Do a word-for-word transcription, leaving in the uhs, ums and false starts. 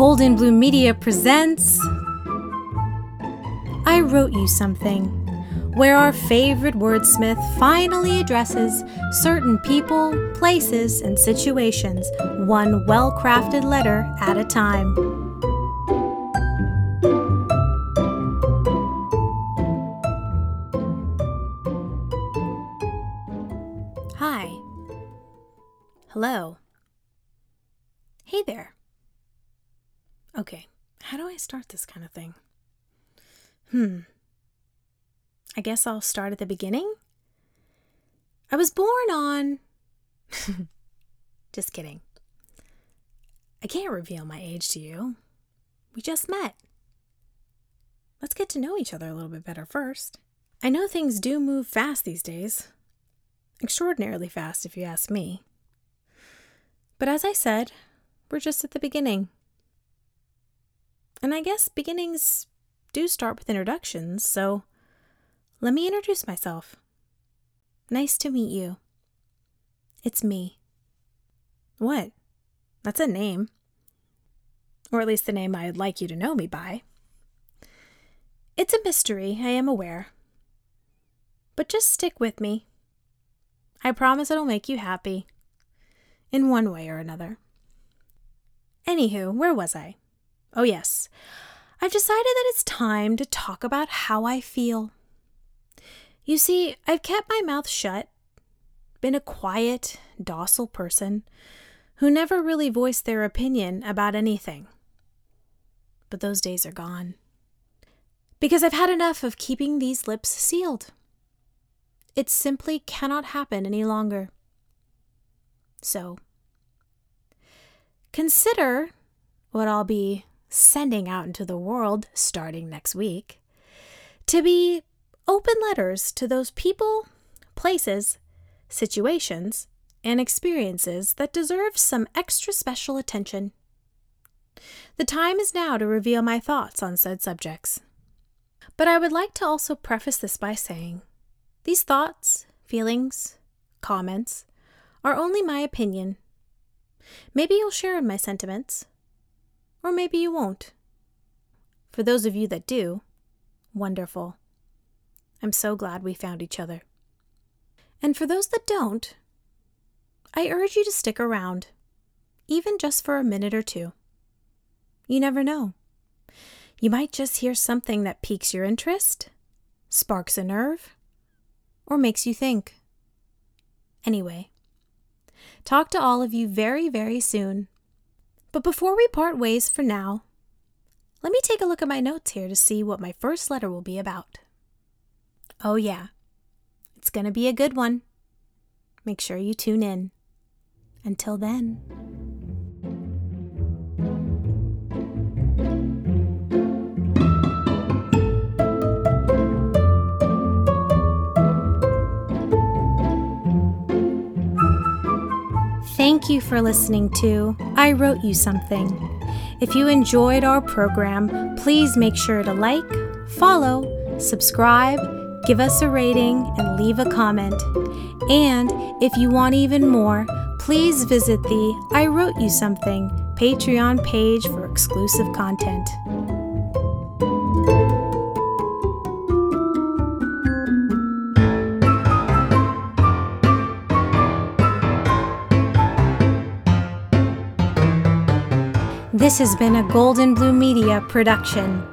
Golden Blue Media presents I Wrote You Something, where our favorite wordsmith finally addresses certain people, places, and situations, one well-crafted letter at a time. Hi. Hello. Hey there. Okay, how do I start this kind of thing? Hmm. I guess I'll start at the beginning. I was born on... Just kidding. I can't reveal my age to you. We just met. Let's get to know each other a little bit better first. I know things do move fast these days. Extraordinarily fast, if you ask me. But as I said, we're just at the beginning. And I guess beginnings do start with introductions, so let me introduce myself. Nice to meet you. It's me. What? That's a name. Or at least the name I'd like you to know me by. It's a mystery, I am aware. But just stick with me. I promise it'll make you happy. In one way or another. Anywho, where was I? Oh yes, I've decided that it's time to talk about how I feel. You see, I've kept my mouth shut, been a quiet, docile person who never really voiced their opinion about anything. But those days are gone. Because I've had enough of keeping these lips sealed. It simply cannot happen any longer. So, consider what I'll be sending out into the world starting next week to be open letters to those people, places, situations, and experiences that deserve some extra special attention. The time is now to reveal my thoughts on said subjects. But I would like to also preface this by saying, these thoughts, feelings, comments are only my opinion. Maybe you'll share in my sentiments, or maybe you won't. For those of you that do, wonderful. I'm so glad we found each other. And for those that don't, I urge you to stick around, even just for a minute or two. You never know. You might just hear something that piques your interest, sparks a nerve, or makes you think. Anyway, talk to all of you very, very soon. But before we part ways for now, let me take a look at my notes here to see what my first letter will be about. Oh yeah, it's going to be a good one. Make sure you tune in. Until then. Thank you for listening to I Wrote You Something. If you enjoyed our program, please make sure to like, follow, subscribe, give us a rating, and leave a comment. And if you want even more, please visit the I Wrote You Something Patreon page for exclusive content. This has been a Golden Blue Media production.